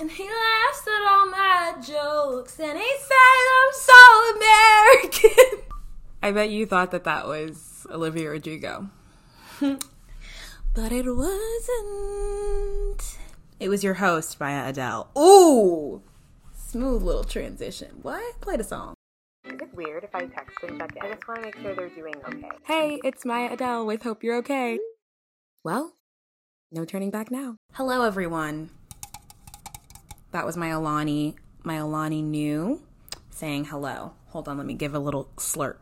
And he laughs at all my jokes, and he says I'm so American. I bet you thought that was Olivia Rodrigo. But it wasn't. It was your host, Maya Adele. Ooh! Smooth little transition. What? Play the song. Is it weird if I text and check in? I just want to make sure they're doing okay. Hey, it's Maya Adele with Hope You're Okay. Well, no turning back now. Hello, everyone. That was my Alani New saying hello. Hold on, let me give a little slurp.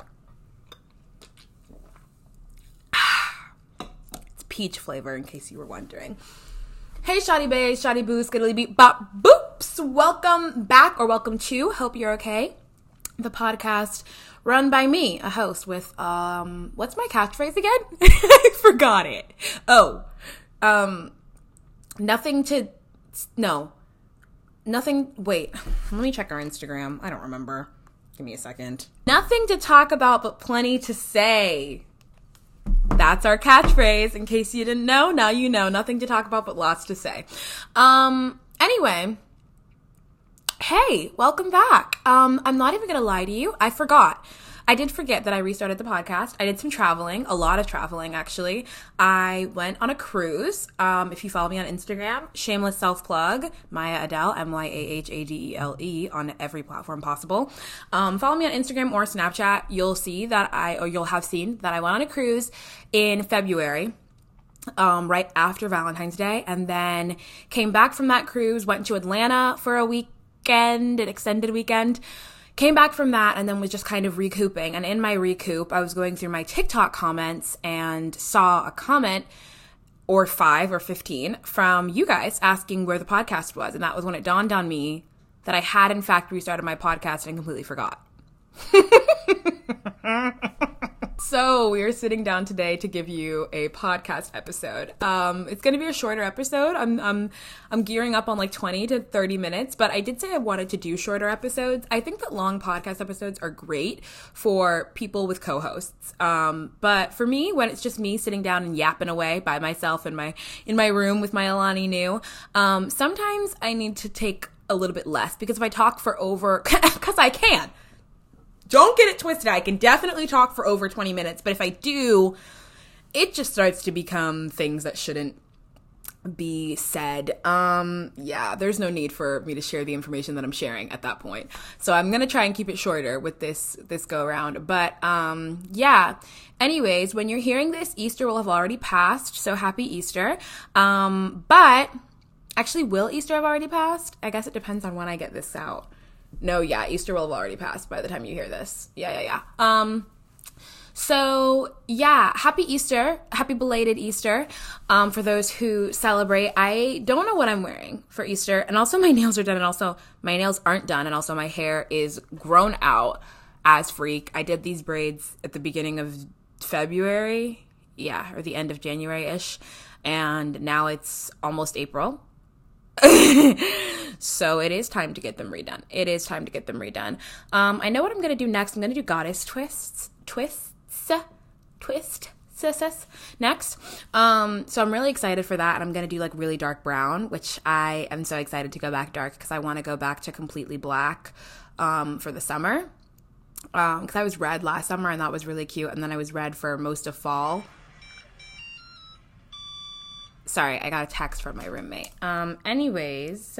It's peach flavor, in case you were wondering. Hey, shoddy bays, shoddy boos, skiddly beep, bop, boops. Welcome back, or welcome to Hope You're Okay, the podcast run by me, a host with, what's my catchphrase again? I forgot it. Wait, let me check our Instagram. I don't remember. Give me a second. Nothing to talk about, but plenty to say. That's our catchphrase. In case you didn't know, now you know. Nothing to talk about, but lots to say. Anyway. Hey, welcome back. I'm not even going to lie to you. I forgot. I did forget that I restarted the podcast. I did some traveling, a lot of traveling, actually. I went on a cruise. If you follow me on Instagram, shameless self-plug, Maya Adele, MYAHADELE, on every platform possible. Follow me on Instagram or Snapchat. You'll have seen that I went on a cruise in February. Right after Valentine's Day, and then came back from that cruise, went to Atlanta for a weekend, an extended weekend. Came back from that and then was just kind of recouping. And in my recoup, I was going through my TikTok comments and saw a comment, or 5 or 15, from you guys asking where the podcast was. And that was when it dawned on me that I had, in fact, restarted my podcast and completely forgot. So we are sitting down today to give you a podcast episode. It's going to be a shorter episode. I'm gearing up on like 20 to 30 minutes, but I did say I wanted to do shorter episodes. I think that long podcast episodes are great for people with co-hosts. But for me, when it's just me sitting down and yapping away by myself in my room with my Alani New, sometimes I need to take a little bit less, because if I talk for over, because I can. Don't get it twisted. I can definitely talk for over 20 minutes, but if I do, it just starts to become things that shouldn't be said. There's no need for me to share the information that I'm sharing at that point. So I'm going to try and keep it shorter with this go around. But anyways, when you're hearing this, Easter will have already passed. So happy Easter. But actually, will Easter have already passed? I guess it depends on when I get this out. No, yeah, Easter will have already passed by the time you hear this. Yeah. Happy Easter. Happy belated Easter. For those who celebrate. I don't know what I'm wearing for Easter. And also my nails are done, and also my nails aren't done, and also my hair is grown out as freak. I did these braids at the beginning of February. Yeah, or the end of January-ish. And now it's almost April. So it is time to get them redone. I know what I'm going to do next. I'm going to do goddess twists next. So I'm really excited for that. And I'm going to do like really dark brown, which I am so excited to go back dark, because I want to go back to completely black, for the summer. Because I was red last summer and that was really cute. And then I was red for most of fall. Sorry, I got a text from my roommate. Anyways,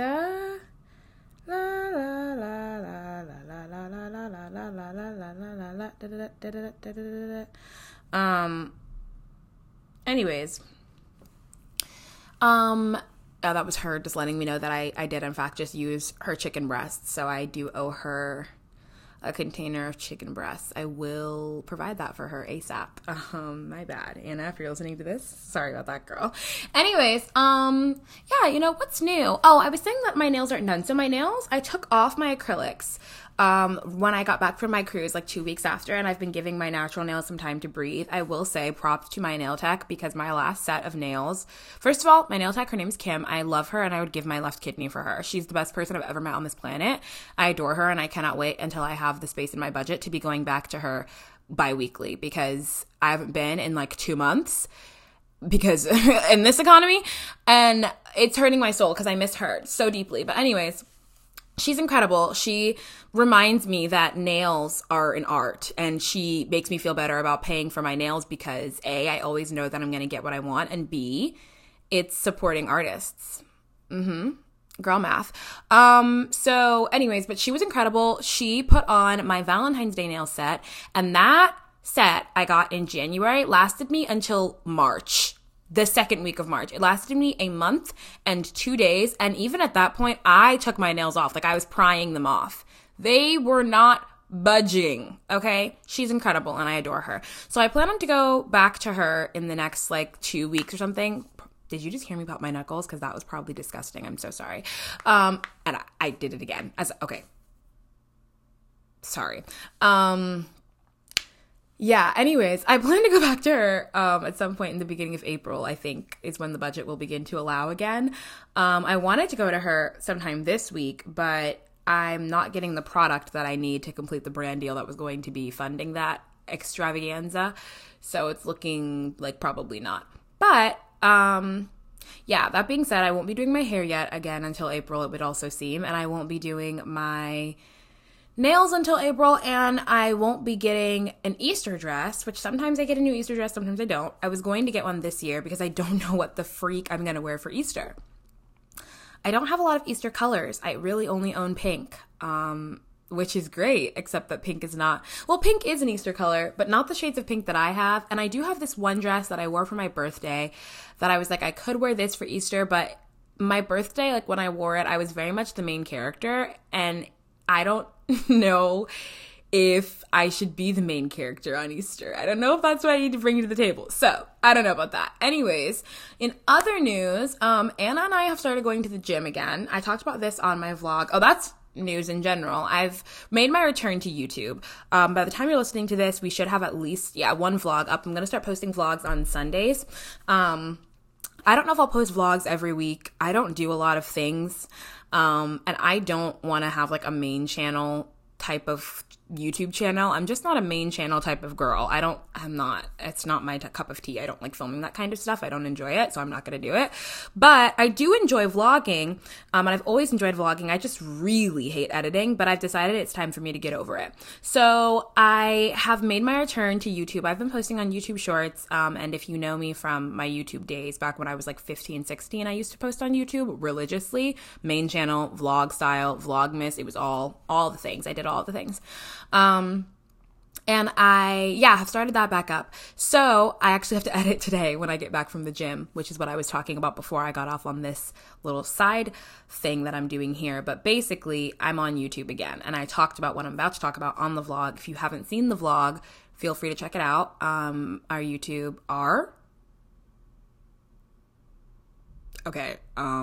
that was her just letting me know that I did in fact just use her chicken breasts, so I do owe her a container of chicken breasts. I will provide that for her ASAP. My bad, Anna, if you're listening to this. Sorry about that, girl. Anyways, what's new? Oh, I was saying that my nails aren't done. So my nails, I took off my acrylics when I got back from my cruise like 2 weeks after, and I've been giving my natural nails some time to breathe. I will say props to my nail tech, because my last set of nails, first of all, my nail tech, her name's Kim. I love her, and I would give my left kidney for her. She's the best person I've ever met on this planet. I adore her, and I cannot wait until I have the space in my budget to be going back to her bi-weekly, because I haven't been in like 2 months. because in this economy, and it's hurting my soul because I miss her so deeply. But anyways, she's incredible. She reminds me that nails are an art, and she makes me feel better about paying for my nails because A, I always know that I'm going to get what I want, and B, it's supporting artists. Girl math. So anyways, but she was incredible. She put on my Valentine's Day nail set, and that set I got in January lasted me until March. The second week of March. It lasted me a month and 2 days. And even at that point, I took my nails off. Like, I was prying them off. They were not budging. Okay. She's incredible and I adore her. So I plan on to go back to her in the next 2 weeks or something. Did you just hear me pop my knuckles? Because that was probably disgusting. I'm so sorry. And I did it again. Okay. Sorry. Yeah, anyways, I plan to go back to her at some point in the beginning of April, I think, is when the budget will begin to allow again. I wanted to go to her sometime this week, but I'm not getting the product that I need to complete the brand deal that was going to be funding that extravaganza. So it's looking like probably not. But, yeah, that being said, I won't be doing my hair yet again until April, it would also seem. And I won't be doing my nails until April, and I won't be getting an Easter dress, which sometimes I get a new Easter dress, sometimes I don't. I was going to get one this year because I don't know what the freak I'm going to wear for Easter. I don't have a lot of Easter colors. I really only own pink, which is great, except that pink is not, well, pink is an Easter color, but not the shades of pink that I have. And I do have this one dress that I wore for my birthday that I was like, I could wear this for Easter, but my birthday, when I wore it, I was very much the main character, and I don't know if I should be the main character on Easter. I don't know if that's what I need to bring to the table. So, I don't know about that. Anyways, in other news, Anna and I have started going to the gym again. I talked about this on my vlog. Oh, that's news in general. I've made my return to YouTube. By the time you're listening to this, we should have at least, one vlog up. I'm going to start posting vlogs on Sundays. I don't know if I'll post vlogs every week. I don't do a lot of things. And I don't want to have a main channel type of YouTube channel. I'm just not a main channel type of girl. It's not my cup of tea. I don't like filming that kind of stuff. I don't enjoy it, so I'm not going to do it. But I do enjoy vlogging, and I've always enjoyed vlogging. I just really hate editing, but I've decided it's time for me to get over it. So I have made my return to YouTube. I've been posting on YouTube Shorts, and if you know me from my YouTube days, back when I was 15, 16, I used to post on YouTube religiously. Main channel, vlog style, Vlogmas. It was all the things. I did all the things. And I have started that back up. So I actually have to edit today when I get back from the gym, which is what I was talking about before I got off on this little side thing that I'm doing here. But basically, I'm on YouTube again, and I talked about what I'm about to talk about on the vlog. If you haven't seen the vlog, feel free to check it out. Our YouTube are... Okay,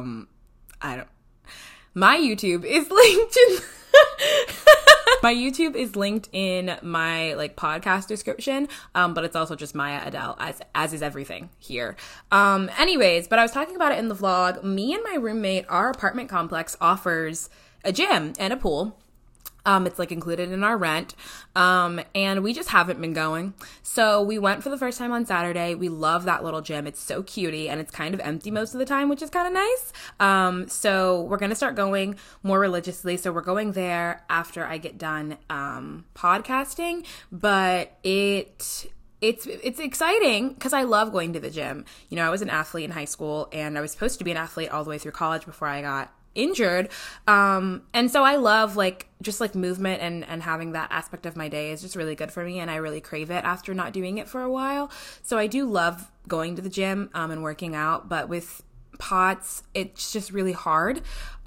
my YouTube is linked in... My YouTube is linked in my podcast description, but it's also just Maya Adele, as is everything here. Anyways, but I was talking about it in the vlog. Me and my roommate, our apartment complex offers a gym and a pool. It's included in our rent. And we just haven't been going. So we went for the first time on Saturday. We love that little gym. It's so cutie, and it's kind of empty most of the time, which is kind of nice. So we're going to start going more religiously. So we're going there after I get done, podcasting, but it's exciting because I love going to the gym. I was an athlete in high school, and I was supposed to be an athlete all the way through college before I got injured. And so I love just movement and having that aspect of my day is just really good for me, and I really crave it after not doing it for a while. So I do love going to the gym and working out, but with POTS, it's just really hard.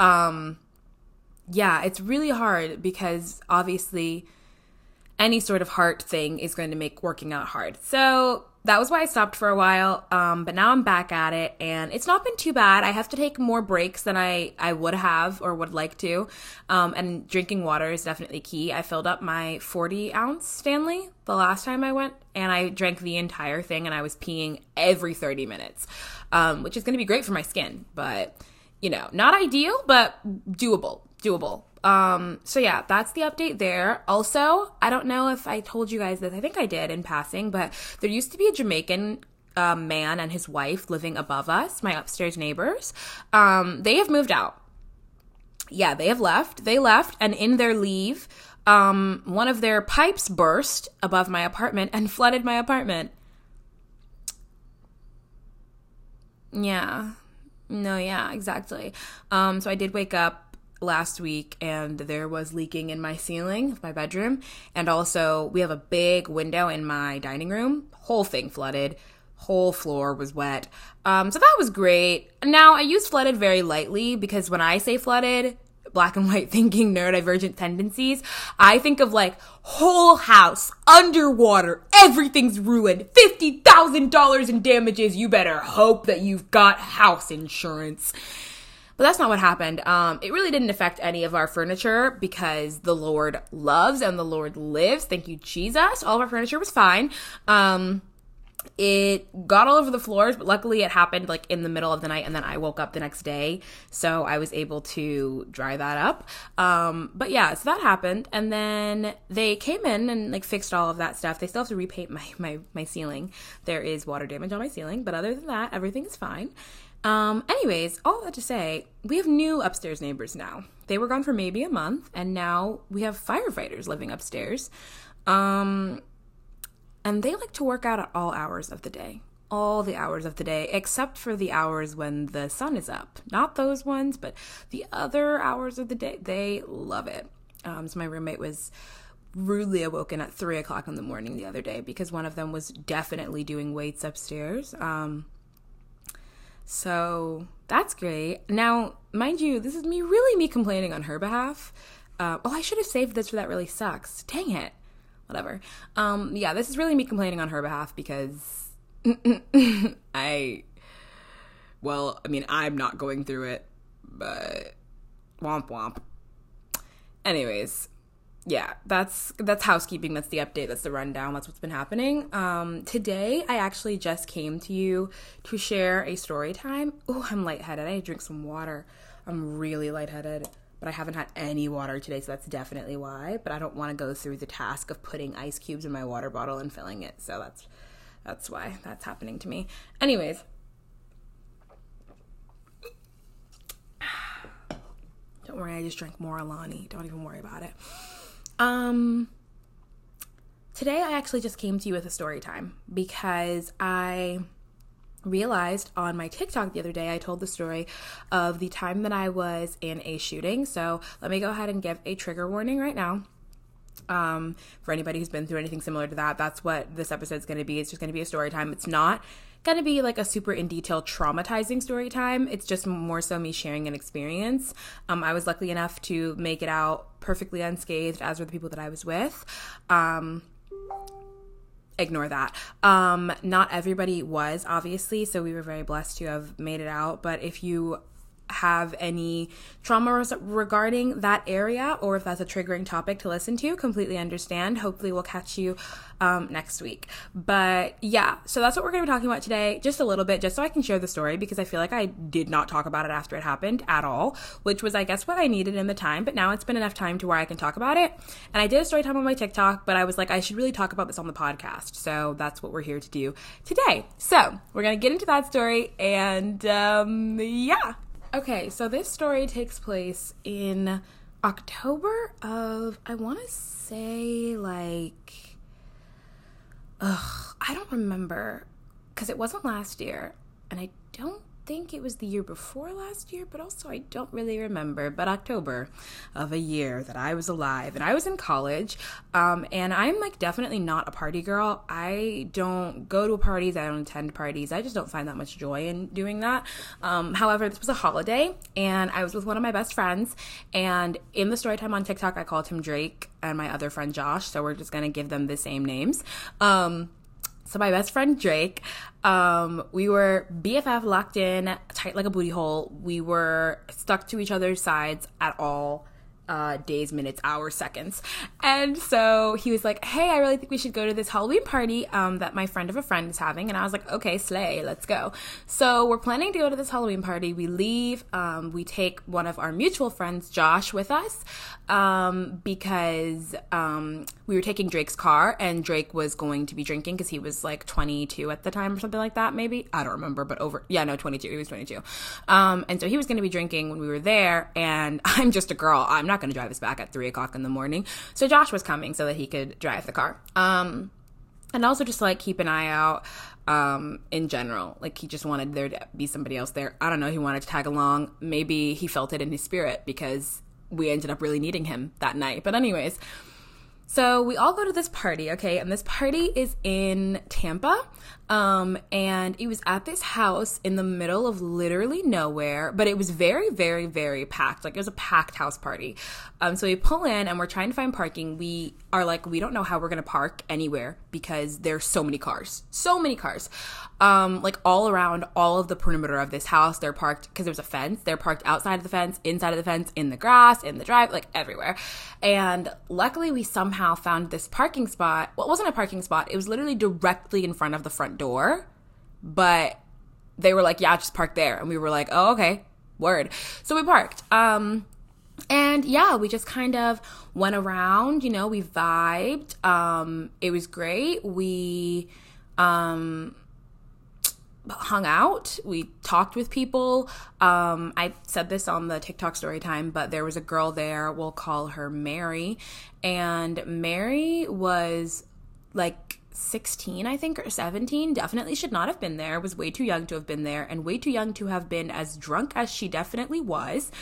It's really hard because obviously any sort of heart thing is going to make working out hard. So that was why I stopped for a while, but now I'm back at it, and it's not been too bad. I have to take more breaks than I would have or would like to, and drinking water is definitely key. I filled up my 40-ounce Stanley the last time I went, and I drank the entire thing, and I was peeing every 30 minutes, which is going to be great for my skin, but, not ideal, but doable. So yeah, that's the update there. Also, I don't know if I told you guys this, I think I did in passing, but there used to be a Jamaican man and his wife living above us, my upstairs neighbors. They have moved out. Yeah, they have left. They left, and in their leave, one of their pipes burst above my apartment and flooded my apartment. Yeah. No, yeah, exactly. So I did wake up last week and there was leaking in my ceiling of my bedroom. And also we have a big window in my dining room. Whole thing flooded. Whole floor was wet. So that was great. Now I use flooded very lightly because when I say flooded, black and white thinking, neurodivergent tendencies, I think of like whole house underwater, everything's ruined, $50,000 in damages. You better hope that you've got house insurance. But that's not what happened. It really didn't affect any of our furniture because the Lord loves and the Lord lives. Thank you, Jesus. All of our furniture was fine. It got all over the floors, but luckily it happened like in the middle of the night and then I woke up the next day. So I was able to dry that up. But yeah, so that happened. And then they came in and like fixed all of that stuff. They still have to repaint my ceiling. There is water damage on my ceiling, but other than that, everything is fine. Anyways, all that to say, we have new upstairs neighbors now. They were gone for maybe a month and now we have firefighters living upstairs. And they like to work out at all hours of the day. All the hours of the day, except for the hours when the sun is up. Not those ones, but the other hours of the day. They love it. So my roommate was rudely awoken at 3 o'clock in the morning the other day because one of them was definitely doing weights upstairs. So that's great. Now, mind you, this is me complaining on her behalf. I should have saved this for That Really Sucks. Dang it. Whatever. Yeah, this is really me complaining on her behalf because I'm not going through it, but womp womp. Anyways, yeah, that's housekeeping. That's the update. That's the rundown. That's what's been happening. Today, I actually just came to you to share a story time. Oh, I'm lightheaded. I need to drink some water. I'm really lightheaded. But I haven't had any water today, so that's definitely why. But I don't want to go through the task of putting ice cubes in my water bottle and filling it. So that's why that's happening to me. Anyways. Don't worry, I just drank more Alani. Don't even worry about it. Today I actually just came to you with a story time because I realized on my TikTok the other day, I told the story of the time that I was in a shooting. So let me go ahead and give a trigger warning right now. For anybody who's been through anything similar to that, that's what this episode's going to be. It's just going to be a story time. It's not going to be like a super in detail traumatizing story time. It's just more so me sharing an experience. I was lucky enough to make it out perfectly unscathed, as were the people that I was with. Ignore that. Not everybody was, obviously, so we were very blessed to have made it out. But if you have any trauma regarding that area, or if that's a triggering topic to listen to, completely understand. Hopefully we'll catch you next week. But yeah, so that's what we're going to be talking about today, just a little bit, just so I can share the story, because I feel like I did not talk about it after it happened at all, which was, I guess, what I needed in the time. But now it's been enough time to where I can talk about it. And I did a story time on my TikTok, but I was like, I should really talk about this on the podcast. So that's what we're here to do today. So we're going to get into that story, and yeah. Okay, so this story takes place in October of, I want to say, like, I don't remember, because it wasn't last year, and I don't think it was the year before last year, but also I don't really remember, but October of a year that I was alive, and I was in college, and I'm, like, definitely not a party girl. I don't go to parties, I don't attend parties, I just don't find that much joy in doing that. However, this was a holiday, and I was with one of my best friends, and in the story time on TikTok, I called him Drake, and my other friend Josh, so we're just gonna give them the same names. So my best friend Drake, we were BFF, locked in, tight like a booty hole. We were stuck to each other's sides at all days, minutes, hours, seconds. And so he was like, hey, I really think we should go to this Halloween party that my friend of a friend is having. And I was like, okay, slay, let's go. So we're planning to go to this Halloween party. We leave. We take one of our mutual friends, Josh, with us because we were taking Drake's car, and Drake was going to be drinking because he was like 22 at the time or something like that, maybe. I don't remember, but 22. He was 22. And so he was going to be drinking when we were there, and I'm just a girl. I'm not going to drive us back at 3 o'clock in the morning. So Josh was coming so that he could drive the car. And also just like keep an eye out in general. Like he just wanted there to be somebody else there. I don't know. He wanted to tag along. Maybe he felt it in his spirit because we ended up really needing him that night. But anyways, so we all go to this party, okay? And this party is in Tampa. And it was at this house in the middle of literally nowhere, but it was very, very, very packed. Like it was a packed house party. So we pull in and we're trying to find parking. We are like, we don't know how we're going to park anywhere because there's so many cars. Like all around all of the perimeter of this house, they're parked because there's a fence. They're parked outside of the fence, inside of the fence, in the grass, in the drive, like everywhere. And luckily we somehow found this parking spot. Well, it wasn't a parking spot. It was literally directly in front of the front door, but they were like, yeah, just park there. And we were like, oh, okay, word. So we parked. And yeah, we just kind of went around, we vibed. It was great. We, hung out. We talked with people. I said this on the TikTok story time, but there was a girl there. We'll call her Mary. And Mary was like 16, I think, or 17. Definitely should not have been there. Was way too young to have been there, and way too young to have been as drunk as she definitely was.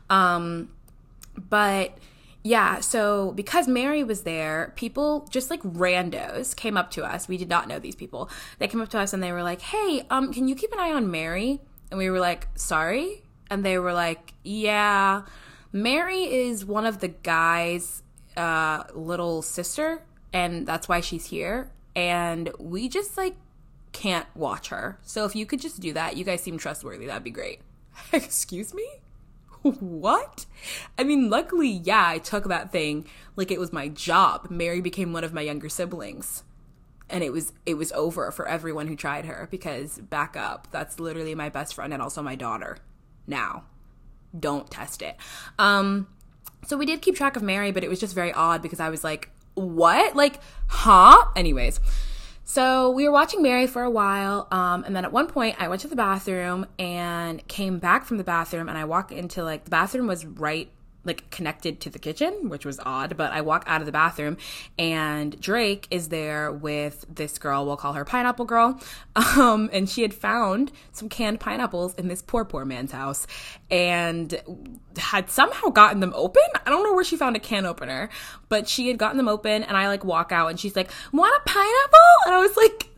But yeah, so because Mary was there, people just like randos came up to us. We did not know these people. They came up to us and they were like, hey, can you keep an eye on Mary? And we were like, sorry? And they were like, yeah, Mary is one of the guys' little sister, and that's why she's here. And we just like can't watch her. So if you could just do that, you guys seem trustworthy, that'd be great. Excuse me? What? I mean, luckily, yeah, I took that thing like it was my job. Mary became one of my younger siblings. And it was over for everyone who tried her, because back up, that's literally my best friend and also my daughter. Now, don't test it. So we did keep track of Mary, but it was just very odd because I was like, what? Like, huh? Anyways. So we were watching Mary for a while, and then at one point I went to the bathroom and came back from the bathroom, and I walked into, like, the bathroom was right, like, connected to the kitchen, which was odd, but I walk out of the bathroom, and Drake is there with this girl, we'll call her Pineapple Girl, and she had found some canned pineapples in this poor man's house, and had somehow gotten them open. I don't know where she found a can opener, but she had gotten them open, and I, like, walk out, and she's like, want a pineapple? And I was like,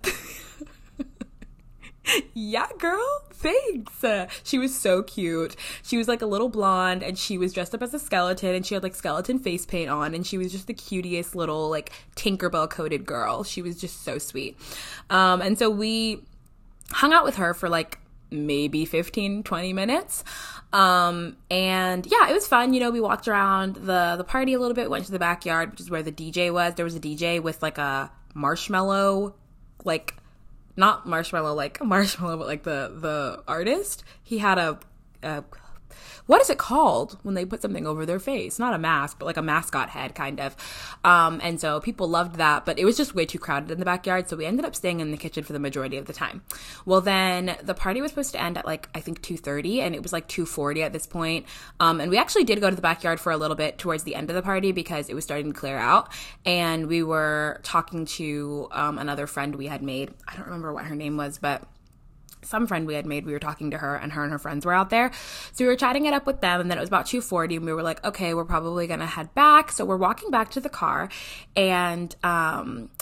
yeah, girl, thanks. She was so cute. She was like a little blonde, and she was dressed up as a skeleton, and she had like skeleton face paint on, and she was just the cutest little like Tinkerbell coated girl. She was just so sweet. And so we hung out with her for like maybe 15-20 minutes. And yeah, it was fun. We walked around the party a little bit, went to the backyard, which is where the DJ was. There was a DJ with like a marshmallow, like, not marshmallow like a marshmallow, but like the artist. He had a what is it called when they put something over their face? Not a mask, but like a mascot head, kind of. And so people loved that, but it was just way too crowded in the backyard, so we ended up staying in the kitchen for the majority of the time. Well, then the party was supposed to end at like, I think 2:30, and it was like 2:40 at this point. And we actually did go to the backyard for a little bit towards the end of the party because it was starting to clear out, and we were talking to another friend we had made. I don't remember what her name was, but some friend we had made, we were talking to her, and her friends were out there. So we were chatting it up with them, and then it was about 2:40, and we were like, okay, we're probably going to head back. So we're walking back to the car, and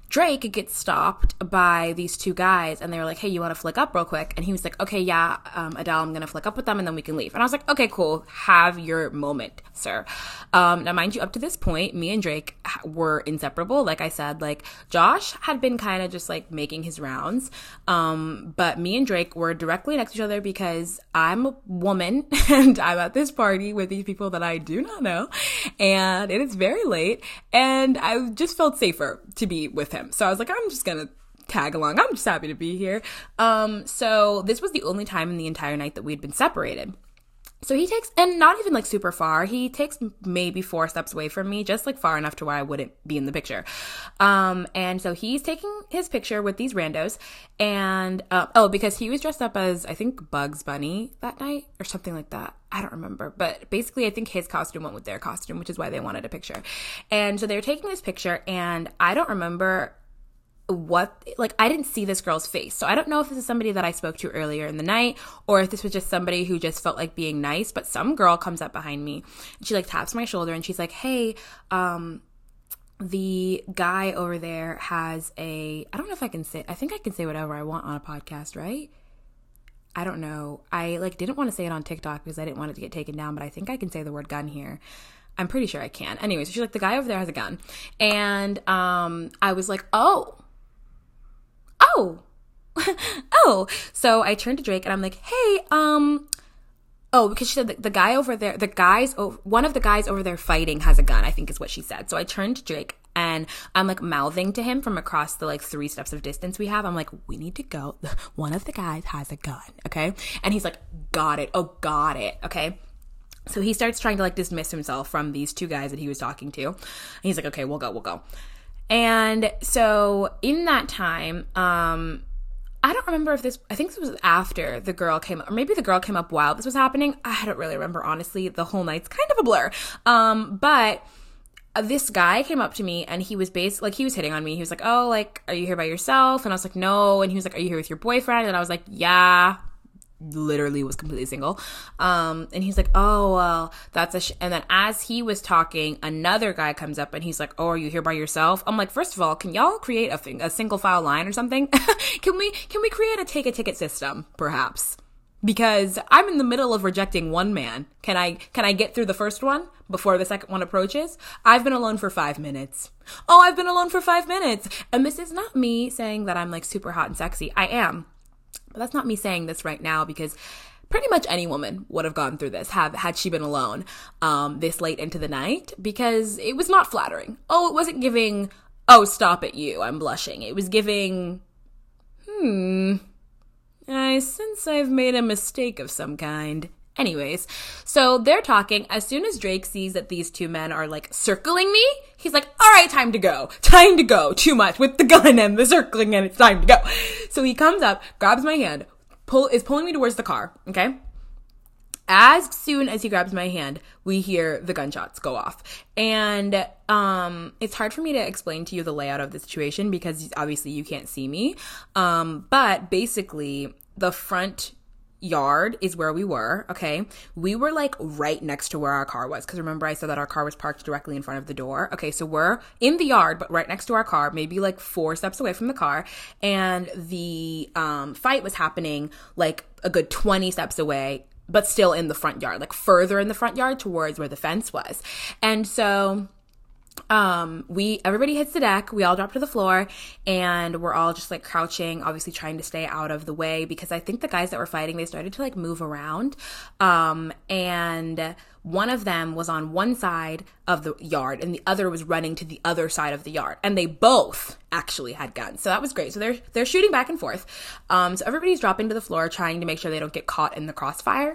Drake gets stopped by these two guys, and they were like, hey, you want to flick up real quick? And he was like, okay, yeah, Adele, I'm going to flick up with them, and then we can leave. And I was like, okay, cool. Have your moment, sir. Now, mind you, up to this point, me and Drake were inseparable. Like I said, like, Josh had been kind of just, like, making his rounds. But me and Drake were directly next to each other because I'm a woman, and I'm at this party with these people that I do not know. And it is very late, and I just felt safer to be with him. So I was like, I'm just gonna tag along. I'm just happy to be here. So this was the only time in the entire night that we'd been separated. So he takes, and not even like super far, he takes maybe 4 steps away from me, just like far enough to where I wouldn't be in the picture. And so he's taking his picture with these randos, and, because he was dressed up as, I think, Bugs Bunny that night, or something like that. I don't remember, but basically I think his costume went with their costume, which is why they wanted a picture. And so they were taking this picture, and I don't remember I didn't see this girl's face. So I don't know if this is somebody that I spoke to earlier in the night, or if this was just somebody who just felt like being nice, but some girl comes up behind me, and she like taps my shoulder, and she's like, hey, the guy over there has I don't know if I can say whatever I want on a podcast, right? I don't know. I like didn't want to say it on TikTok because I didn't want it to get taken down, but I think I can say the word gun here. I'm pretty sure I can. Anyway, so she's like, the guy over there has a gun. And I was like, oh. So I turned to Drake and I'm like, hey, because she said the guy over there, one of the guys over there fighting has a gun, I think is what she said. So I turned to Drake and I'm like mouthing to him from across the like 3 steps of distance we have. I'm like, we need to go. One of the guys has a gun. Okay. And he's like, got it. Oh, got it. Okay. So he starts trying to like dismiss himself from these 2 guys that he was talking to. And he's like, okay, we'll go. And so in that time, I don't remember I think this was after the girl came up, or maybe the girl came up while this was happening. I don't really remember, honestly. The whole night's kind of a blur. But this guy came up to me and he was basically, like, he was hitting on me. He was like, oh, like, are you here by yourself? And I was like, no. And he was like, are you here with your boyfriend? And I was like, yeah. Literally was completely single. And he's like, oh, well, that's and then as he was talking, another guy comes up and he's like, oh, are you here by yourself? I'm like, first of all, can y'all create a single file line or something? Can we create a take a ticket system, perhaps? Because I'm in the middle of rejecting one man. Can I get through the first one before the second one approaches? I've been alone for 5 minutes. Oh, I've been alone for 5 minutes. And this is not me saying that I'm like super hot and sexy. I am. But that's not me saying this right now, because pretty much any woman would have gone through this had she been alone this late into the night, because it was not flattering. Oh, it wasn't giving, oh, stop it, you, I'm blushing. It was giving, I sense I've made a mistake of some kind. Anyways, so they're talking. As soon as Drake sees that these 2 men are like circling me, he's like, all right, time to go. Too much with the gun and the circling, and it's time to go. So he comes up, grabs my hand, is pulling me towards the car. Okay. As soon as he grabs my hand, we hear the gunshots go off. And it's hard for me to explain to you the layout of the situation because obviously you can't see me. But basically the front yard is where we were. Okay. We were like right next to where our car was. Cause remember I said that our car was parked directly in front of the door. Okay. So we're in the yard, but right next to our car, maybe like 4 steps away from the car. And the fight was happening like a good 20 steps away, but still in the front yard, like further in the front yard towards where the fence was. And so everybody hits the deck, we all drop to the floor, and we're all just like crouching, obviously trying to stay out of the way, because I think the guys that were fighting, they started to like move around. And one of them was on one side of the yard and the other was running to the other side of the yard, and they both actually had guns. So that was great. So they're shooting back and forth. So everybody's dropping to the floor, trying to make sure they don't get caught in the crossfire.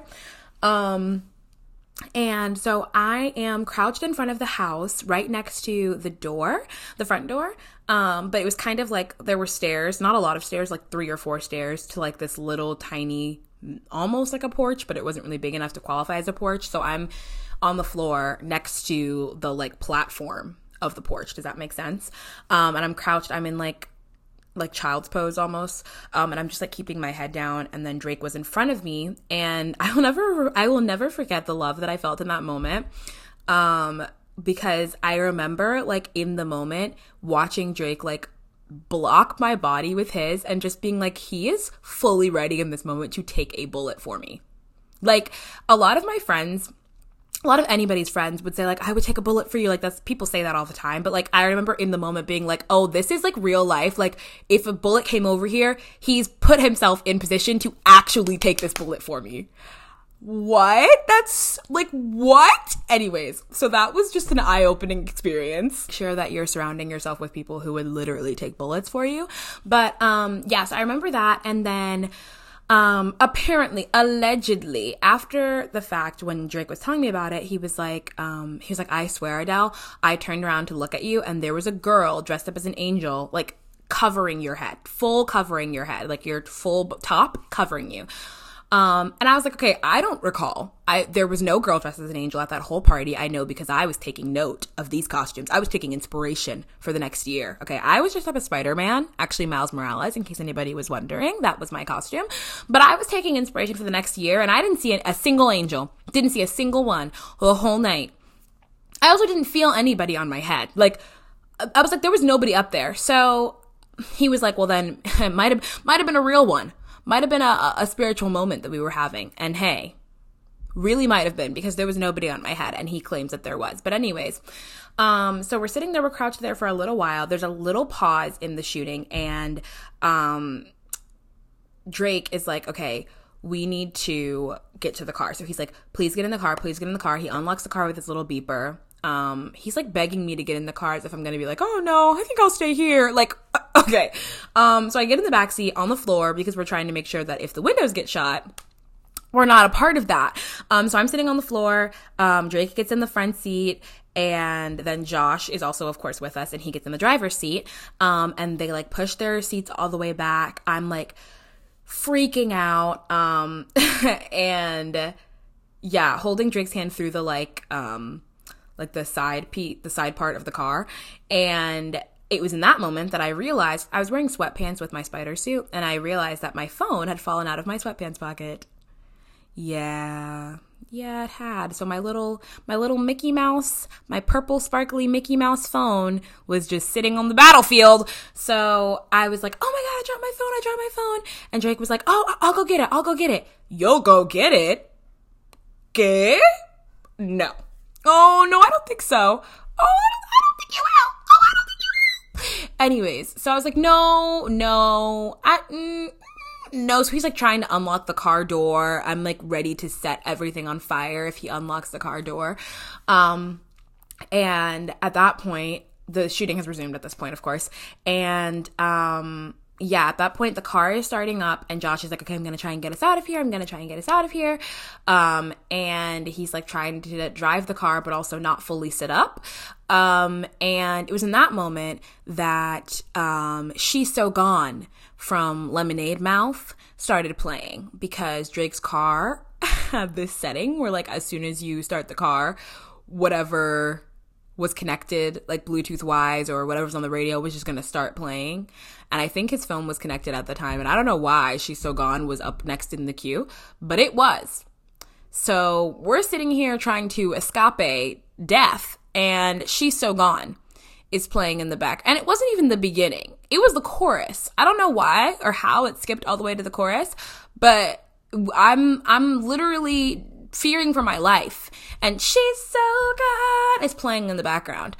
And so I am crouched in front of the house right next to the door, the front door. But it was kind of like there were stairs, not a lot of stairs, like 3 or 4 stairs to like this little tiny, almost like a porch, but it wasn't really big enough to qualify as a porch. So I'm on the floor next to the like platform of the porch. Does that make sense? And I'm crouched, I'm in like child's pose almost. And I'm just like keeping my head down. And then Drake was in front of me, and I will never forget the love that I felt in that moment. Because I remember like in the moment watching Drake like block my body with his and just being like, he is fully ready in this moment to take a bullet for me. Like, a lot of anybody's friends would say, like, I would take a bullet for you. Like, that's, people say that all the time. But, like, I remember in the moment being like, oh, this is, like, real life. Like, if a bullet came over here, he's put himself in position to actually take this bullet for me. What? That's, like, what? Anyways, so that was just an eye-opening experience. Make sure that you're surrounding yourself with people who would literally take bullets for you. But, yeah, so I remember that. And then apparently, allegedly, after the fact, when Drake was telling me about it, he was like, I swear, Adele, I turned around to look at you and there was a girl dressed up as an angel, like, covering your head, full covering your head, like your full top covering you. And I was like, okay, I don't recall. There was no girl dressed as an angel at that whole party. I know because I was taking note of these costumes. I was taking inspiration for the next year. Okay, I was dressed up as Spider-Man, actually Miles Morales, in case anybody was wondering. That was my costume. But I was taking inspiration for the next year, and I didn't see a single angel. Didn't see a single one the whole night. I also didn't feel anybody on my head. Like, I was like, there was nobody up there. So he was like, well, then it might have been a real one. Might have been a spiritual moment that we were having. And hey, really might have been, because there was nobody on my head, and he claims that there was. But anyways, so we're sitting there, we're crouched there for a little while. There's a little pause in the shooting, and Drake is like, okay, we need to get to the car. So he's like, please get in the car, please get in the car. He unlocks the car with his little beeper. He's like begging me to get in the car as if I'm going to be like, oh no, I think I'll stay here. Like, okay. So I get in the backseat on the floor because we're trying to make sure that if the windows get shot, we're not a part of that. So I'm sitting on the floor. Drake gets in the front seat, and then Josh is also, of course, with us, and he gets in the driver's seat. And they like push their seats all the way back. I'm like freaking out. And yeah, holding Drake's hand through the like the side part of the car. And it was in that moment that I realized I was wearing sweatpants with my spider suit, and I realized that my phone had fallen out of my sweatpants pocket. Yeah, it had. So my little Mickey Mouse, my purple sparkly Mickey Mouse phone was just sitting on the battlefield. So I was like, oh my God, I dropped my phone. And Drake was like, oh, I'll go get it. You'll go get it? ¿Qué? No. Oh, no, I don't think so. Oh, I don't think you will. Anyways, so I was like, no. No, so he's like trying to unlock the car door. I'm like ready to set everything on fire if he unlocks the car door. And at that point, the shooting has resumed at this point, of course. And yeah, at that point, the car is starting up, and Josh is like, okay, I'm going to try and get us out of here. And he's like trying to drive the car, but also not fully sit up. And it was in that moment that She's So Gone from Lemonade Mouth started playing, because Drake's car had this setting where, like, as soon as you start the car, whatever was connected, like Bluetooth wise or whatever's on the radio, was just going to start playing. And I think his phone was connected at the time, and I don't know why She's So Gone was up next in the queue, but it was. So we're sitting here trying to escape death, and She's So Gone is playing in the back. And it wasn't even the beginning. It was the chorus. I don't know why or how it skipped all the way to the chorus, but I'm literally fearing for my life. And She's So Gone is playing in the background.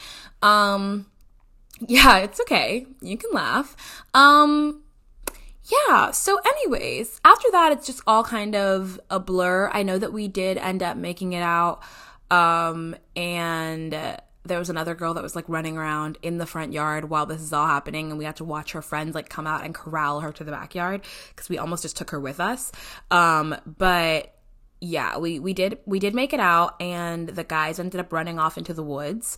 Yeah, it's okay. You can laugh. Yeah, so anyways, after that, it's just all kind of a blur. I know that we did end up making it out, and there was another girl that was like running around in the front yard while this is all happening, and we had to watch her friends like come out and corral her to the backyard because we almost just took her with us. But yeah, we did make it out, and the guys ended up running off into the woods.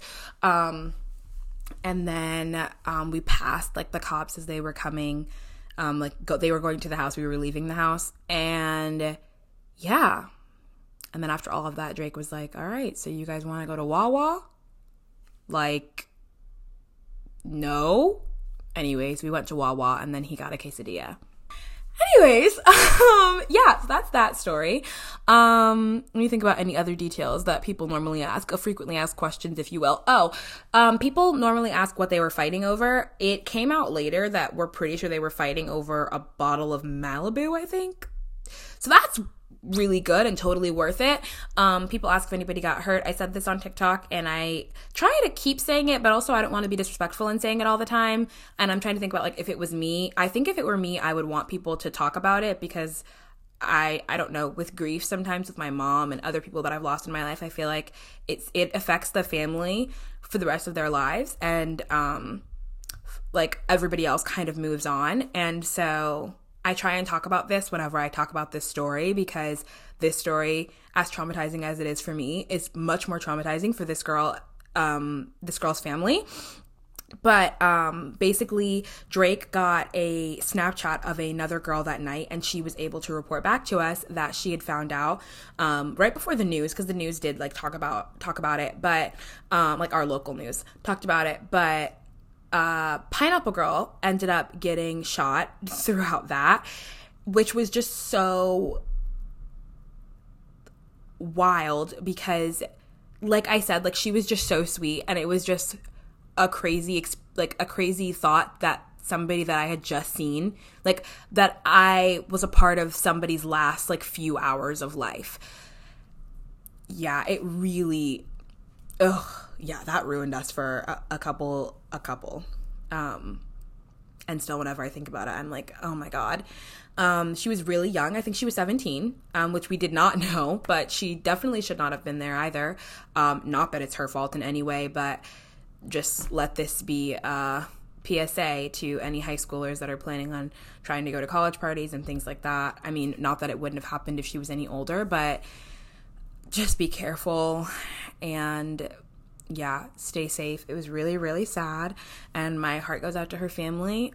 And then we passed like the cops as they were coming. They were going to the house, we were leaving the house, and yeah. And then after all of that, Drake was like, all right, so you guys want to go to Wawa? Like, no. Anyways, we went to Wawa, and then he got a quesadilla. Anyways, yeah, so that's that story. Let me think about any other details that people normally ask, or frequently asked questions, if you will. People normally ask what they were fighting over. It came out later that we're pretty sure they were fighting over a bottle of Malibu, I think. So that's really good and totally worth it. People ask if anybody got hurt. I said this on TikTok, and I try to keep saying it, but also I don't want to be disrespectful in saying it all the time. And I'm trying to think about, like, if it was me. I think if it were me, I would want people to talk about it, because I don't know, with grief sometimes with my mom and other people that I've lost in my life, I feel like it affects the family for the rest of their lives, and like everybody else kind of moves on. And so I try and talk about this whenever I talk about this story, because this story, as traumatizing as it is for me, is much more traumatizing for this girl's family. But basically, Drake got a Snapchat of another girl that night, and she was able to report back to us that she had found out right before the news, because the news did like talk about it, but like our local news talked about it, but Pineapple Girl ended up getting shot throughout that, which was just so wild, because like I said, like, she was just so sweet, and it was just a crazy thought that somebody that I had just seen, like, that I was a part of somebody's last like few hours of life. Yeah, it really, yeah, that ruined us for a couple. And still, whenever I think about it, I'm like, oh my God. She was really young. I think she was 17, which we did not know, but she definitely should not have been there either. Not that it's her fault in any way, but just let this be a PSA to any high schoolers that are planning on trying to go to college parties and things like that. I mean, not that it wouldn't have happened if she was any older, but just be careful and, yeah, stay safe. It was really, really sad, and my heart goes out to her family.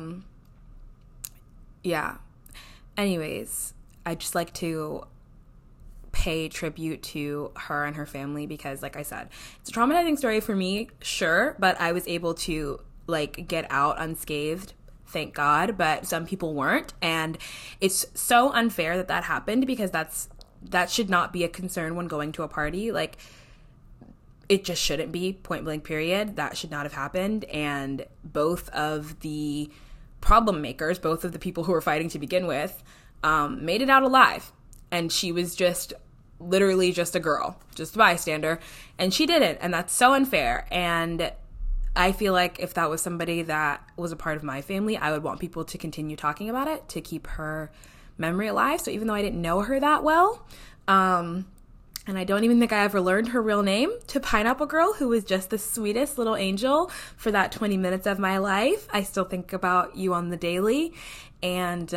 Yeah. Anyways, I'd just like to pay tribute to her and her family, because, like I said, it's a traumatizing story for me, sure, but I was able to, like, get out unscathed, thank God, but some people weren't, and it's so unfair that happened, because that should not be a concern when going to a party. Like, it just shouldn't be, point blank period. That should not have happened, and both of the problem makers, both of the people who were fighting to begin with, made it out alive. And she was just literally just a girl, just a bystander, and she didn't, and that's so unfair. And I feel like if that was somebody that was a part of my family, I would want people to continue talking about it, to keep her memory alive. So even though I didn't know her that well, and I don't even think I ever learned her real name, to Pineapple Girl, who was just the sweetest little angel for that 20 minutes of my life, I still think about you on the daily. And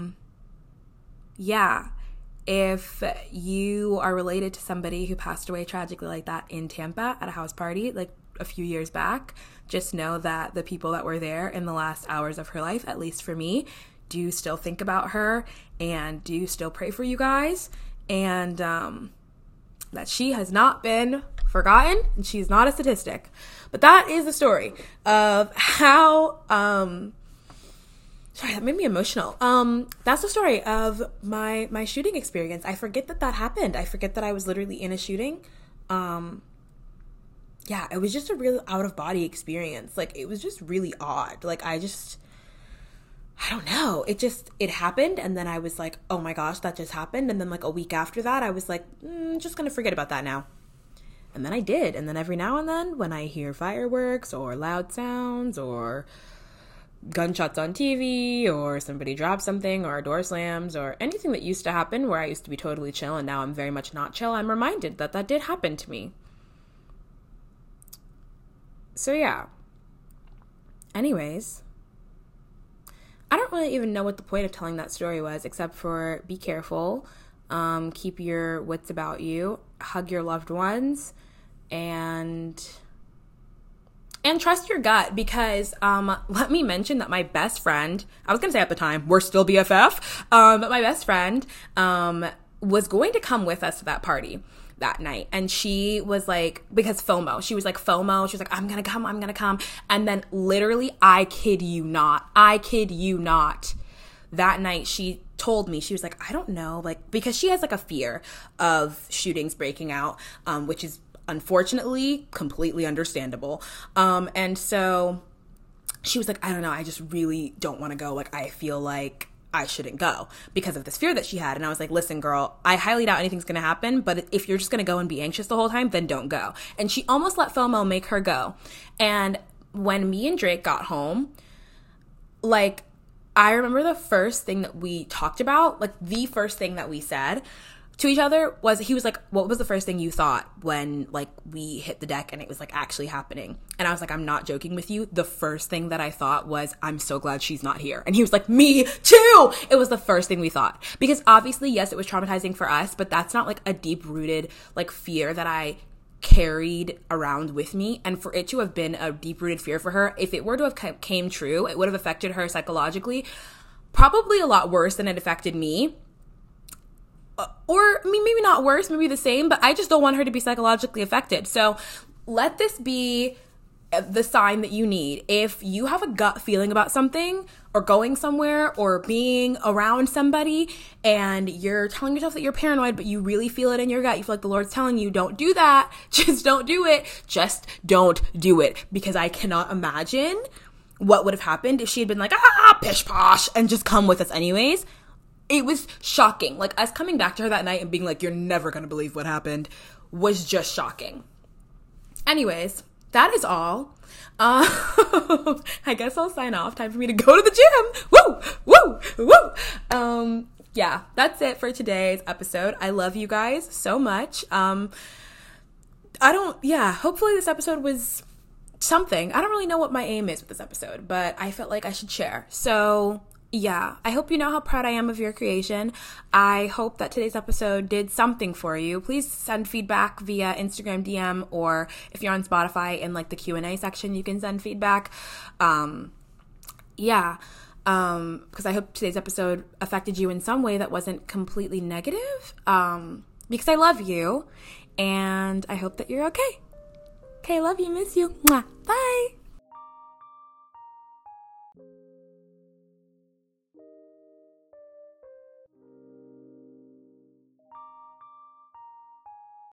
yeah, if you are related to somebody who passed away tragically like that in Tampa at a house party like a few years back, just know that the people that were there in the last hours of her life, at least for me, do still think about her and do still pray for you guys, and that she has not been forgotten, and she's not a statistic. But that is the story of how, sorry, that made me emotional. That's the story of my shooting experience. I forget that happened. I forget that I was literally in a shooting. Yeah, it was just a real out-of-body experience. Like, it was just really odd. Like, I don't know. It happened, and then I was like, oh my gosh, that just happened. And then like a week after that, I was like, just gonna forget about that now. And then I did. And then every now and then, when I hear fireworks or loud sounds or gunshots on TV or somebody drops something or a door slams or anything that used to happen where I used to be totally chill and now I'm very much not chill, I'm reminded that did happen to me. So yeah. Anyways, I don't really even know what the point of telling that story was, except for be careful, keep your wits about you, hug your loved ones, and trust your gut, because let me mention that my best friend, I was going to say at the time, we're still BFF, but my best friend was going to come with us to that party that night, and she was like, because FOMO, she was like, I'm gonna come, and then literally, I kid you not, that night she told me, she was like, I don't know, like, because she has like a fear of shootings breaking out, which is unfortunately completely understandable. And so she was like, I don't know, I just really don't want to go. Like, I feel like I shouldn't go because of this fear that she had. And I was like, listen, girl, I highly doubt anything's going to happen, but if you're just going to go and be anxious the whole time, then don't go. And she almost let FOMO make her go. And when me and Drake got home, like, I remember the first thing that we talked about, like the first thing that we said to each other was, he was like, what was the first thing you thought when like we hit the deck and it was like actually happening? And I was like, I'm not joking with you. The first thing that I thought was, I'm so glad she's not here. And he was like, me too. It was the first thing we thought, because obviously, yes, it was traumatizing for us, but that's not like a deep rooted like fear that I carried around with me. And for it to have been a deep-rooted fear for her, if it were to have came true, it would have affected her psychologically, probably a lot worse than it affected me. Or I mean, maybe not worse, maybe the same, but I just don't want her to be psychologically affected. So let this be the sign that you need. If you have a gut feeling about something, or going somewhere, or being around somebody, and you're telling yourself that you're paranoid, but you really feel it in your gut, you feel like the Lord's telling you, don't do that, just don't do it, just don't do it. Because I cannot imagine what would have happened if she had been like, pish posh, and just come with us anyways. It was shocking. Like, us coming back to her that night and being like, you're never gonna believe what happened, was just shocking. Anyways, that is all. I guess I'll sign off. Time for me to go to the gym. Woo! Yeah, that's it for today's episode. I love you guys so much. Hopefully this episode was something. I don't really know what my aim is with this episode, but I felt like I should share. So yeah, I hope you know how proud I am of your creation. I hope that today's episode did something for you. Please send feedback via Instagram DM, or if you're on Spotify, in like the Q&A section, you can send feedback. Because I hope today's episode affected you in some way that wasn't completely negative. Because I love you, and I hope that you're okay. Okay, love you, miss you. Mwah. Bye.